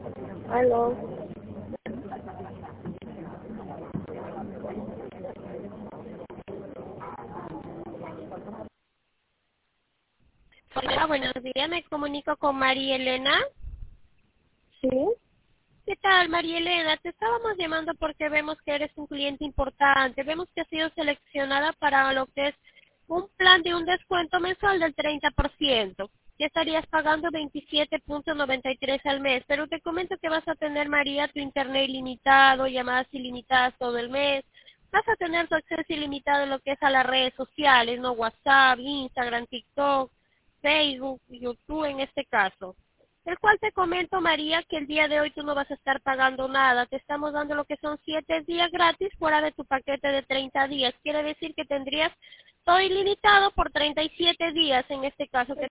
Aló. Hola, buenos días. Me comunico con María Elena. Sí. ¿Qué tal, María Elena? Te estábamos llamando porque vemos que eres un cliente importante. Vemos que has sido seleccionada para lo que es un plan de un descuento mensual del 30%. Ya estarías pagando 27.93 al mes. Pero te comento que vas a tener, María, tu internet ilimitado, llamadas ilimitadas todo el mes. Vas a tener tu acceso ilimitado en lo que es a las redes sociales, ¿no? WhatsApp, Instagram, TikTok, Facebook, YouTube en este caso. El cual te comento, María, que el día de hoy tú no vas a estar pagando nada. Te estamos dando lo que son 7 días gratis fuera de tu paquete de 30 días. Quiere decir que tendrías todo ilimitado por 37 días en este caso. Que